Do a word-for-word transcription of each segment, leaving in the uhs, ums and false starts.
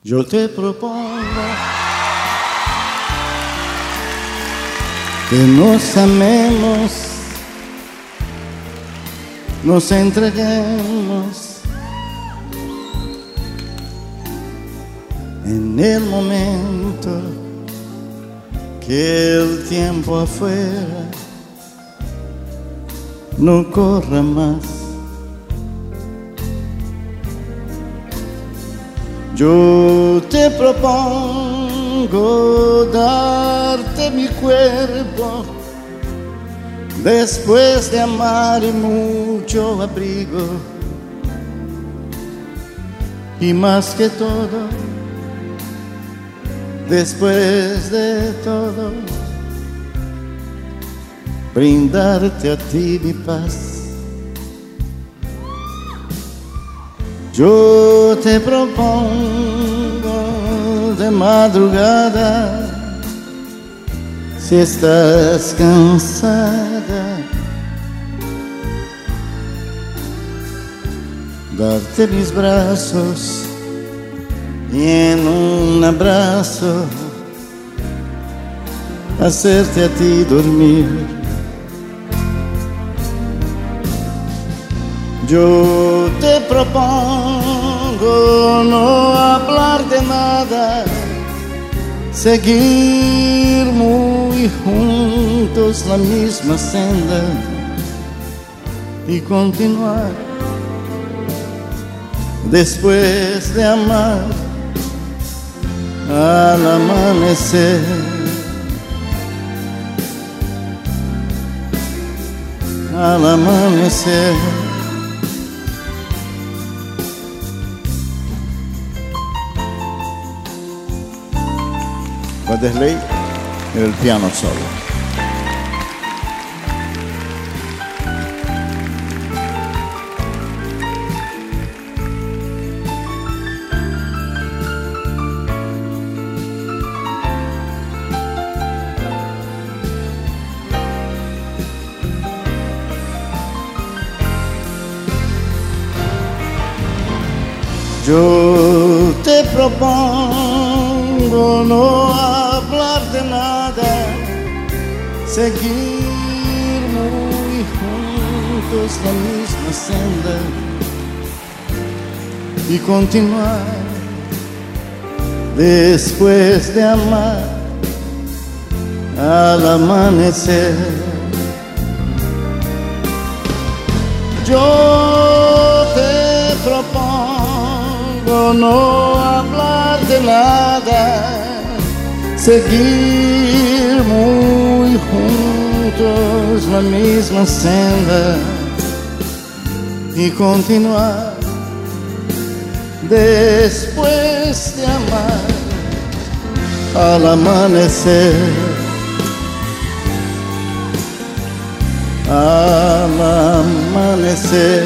Yo te propongo que nos amemos, nos entreguemos en el momento que el tiempo afuera no corra más. Yo te propongo darte mi cuerpo después de amar y mucho abrigo, y más que todo, después de todo, brindarte a ti mi paz. Yo te propongo de madrugada, si estás cansada, darte mis brazos y en un abrazo hacerte a ti dormir. Yo te propongo no hablar de nada, seguir muy juntos la misma senda y continuar después de amar al amanecer. Al amanecer. Wanderley en el piano solo. Yo te propongo no hablar de nada, seguir muy juntos la misma senda y continuar después de amar al amanecer. Yo te propongo no hablar de nada, seguir muy juntos la misma senda y continuar después de amar al amanecer. Al amanecer.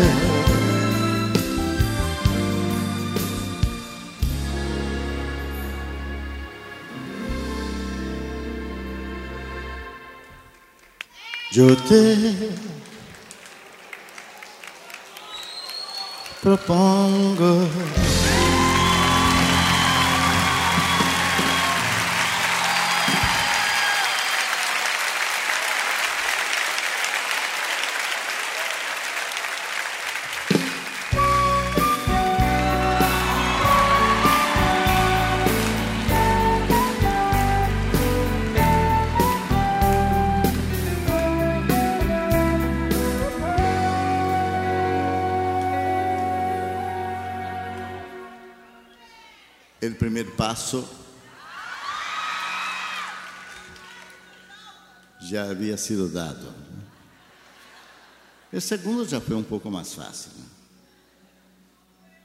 Yo te propongo el primer paso ya había sido dado. El segundo ya fue un poco más fácil, ¿no?